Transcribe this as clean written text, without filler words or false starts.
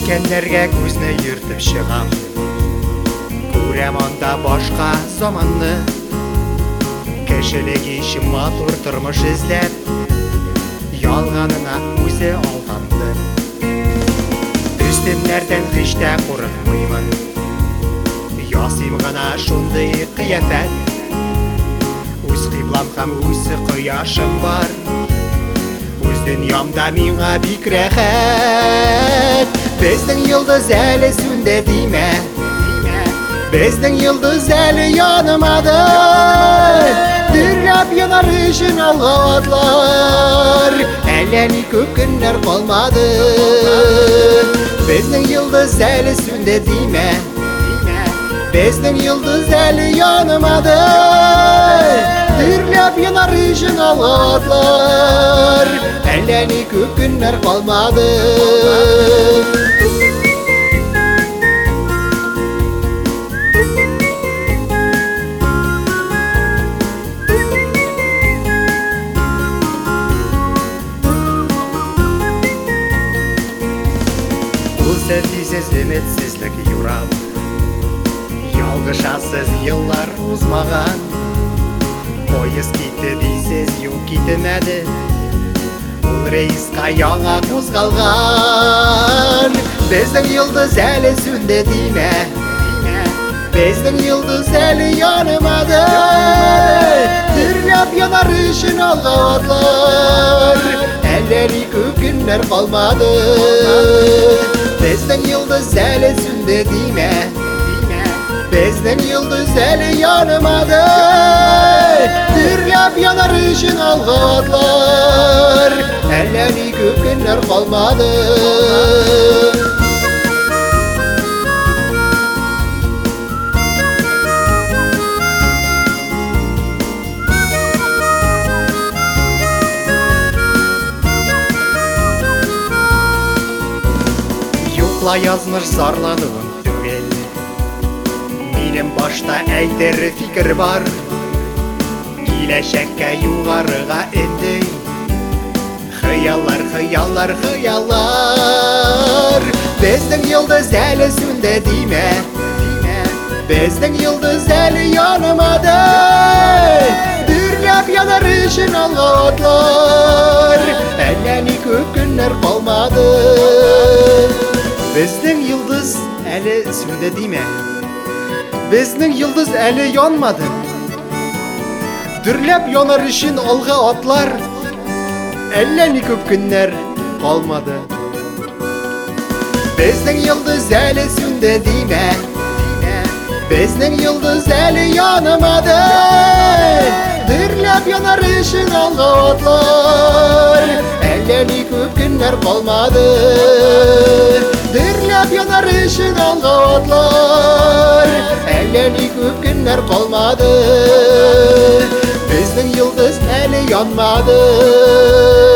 Өткенлерге көзіне ертіп шығам, көрем анда башқа заманны. Кешелек ішім матур тұрмыш іздеп, ялғанына өзі алданды. Үстімлерден хиште қорықмаймын, ясим ғана шундай қияфет. Өз қиблам һәм өз құяшым бар, өз дүниямда миңа бик рәхәт. Безнең йолдыз әле сүнде дейме, безнең йолдыз әле янымады. Дөрләп янар өчен алга атлар, әллә ни күп көннәр калмады. Безнең йолдыз әле сүнде дейме, безнең йолдыз әле янымады. Дөрләп янар өчен алга атлар, әллә ни күп көннәр калмады. Сәтсіз үмітсізлік юрап, ялгышасыз еллар узмаған. Поезд кетті дейсіз, юл кетмеді, бұл рейсқа яңа қозғалған. Біздің йолдыз әлі сүнде дейме, біздің йолдыз әлі янымады. Дөрләп янар өчен алга атлар, әллә ни күп көннәр калмады. Безнең йолдыз әле сүнде дейме, безнең йолдыз әле янымады. Дөрләп янар өчен алга атлар, әллә ни күп көннәр калмады. Язмыш зарлануым түгел, минем башта әйтер фикер бар. Киләчәккә югарыга эндей, хыяллар, хыяллар, хыяллар. Безнең йолдыз әле сүнде дейме, безнең йолдыз әле янымады. Дөрләп янар өчен алга атлар, әллә ни күп көннәр калмады. Безнең йолдыз әле сүнде дейме, безнең йолдыз әле янмады. Дөрләп янар өчен алга атлар, әллә ни күп көннәр калмады. Безнең йолдыз әле сүнде дейме, безнең йолдыз әле янымады. Дөрләп янар өчен алга атлар, әллә ни күп көннәр калмады. Дөрләп янар өчен алга атлар, әллә ни күп көннәр калмады. Безнең йолдыз әле янмады.